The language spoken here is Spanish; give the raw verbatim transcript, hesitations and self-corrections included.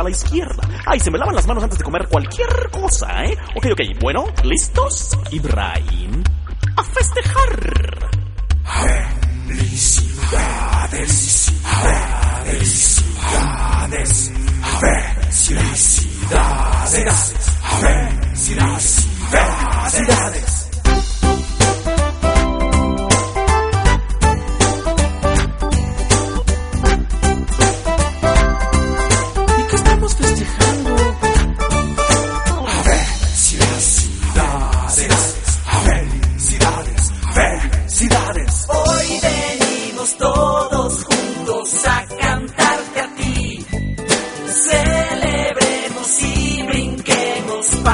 a la izquierda. Ay, se me lavan las manos antes de comer cualquier cosa, ¿eh? Ok, ok, bueno, ¿listos? Ibrahim, a festejar. Felicidades.